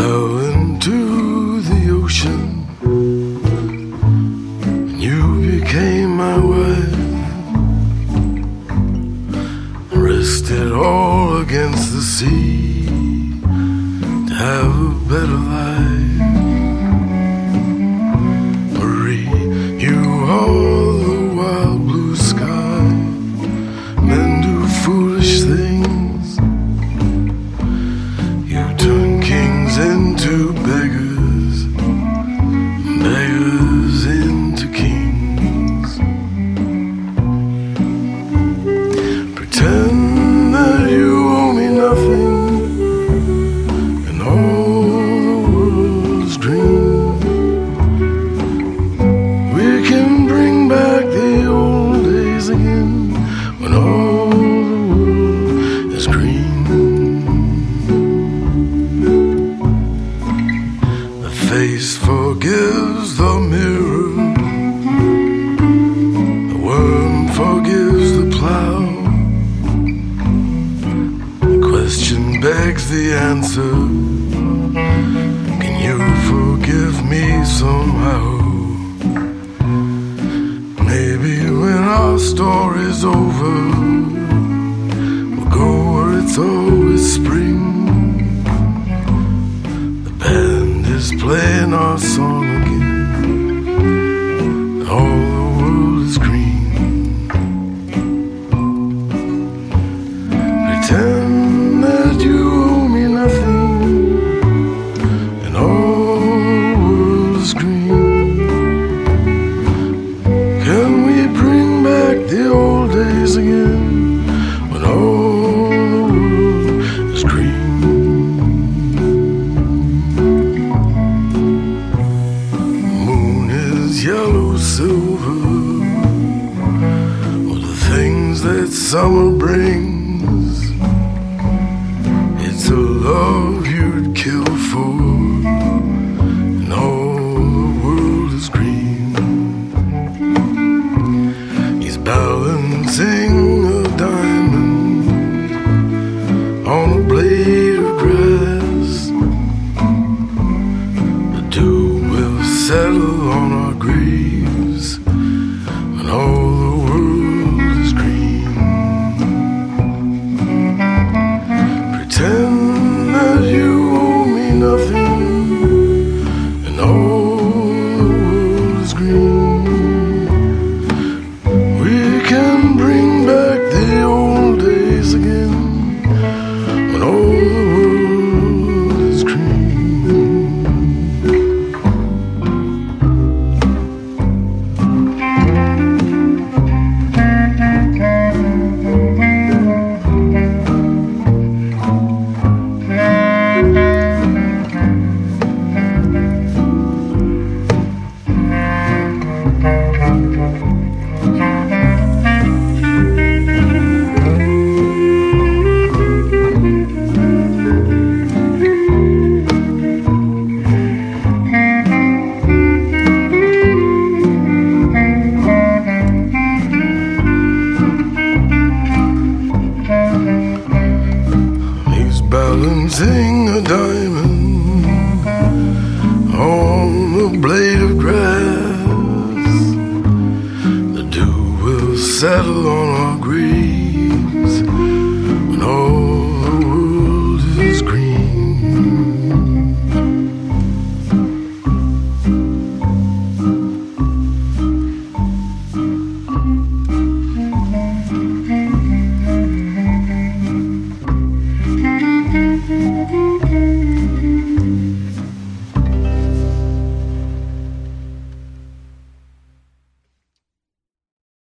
fell into the ocean, and you became my wife. Risked it all against the sea to have a better life. Marie, you are the wild blue sky. Men do foolish things. You turn kings into beggars, beggars into kings. Pretend that you owe me nothing, and all the world's green. We can bring back the old days again, when all the world is green. The face forgives the mirror, the worm forgives the plow. The question begs the answer, can you forgive me somehow? Maybe when our story's over, we'll go where it's always spring. The band is playing our song again, and all the world is green. Pretend that you owe me nothing, and all the world is green. Can we bring back the old days again, when all the world is green? The moon is yellow silver, or the things that summer brings. It's a love you'd kill for, and all the world is green. He's balancing a diamond on a blade of grass. The dew will settle on our graves, and all the world is green. Pretend that you owe me nothing, and all the world is green. We can bring back the old days again, when all the world is green. He's balancing a diamond on a blade of grass. The dew will settle on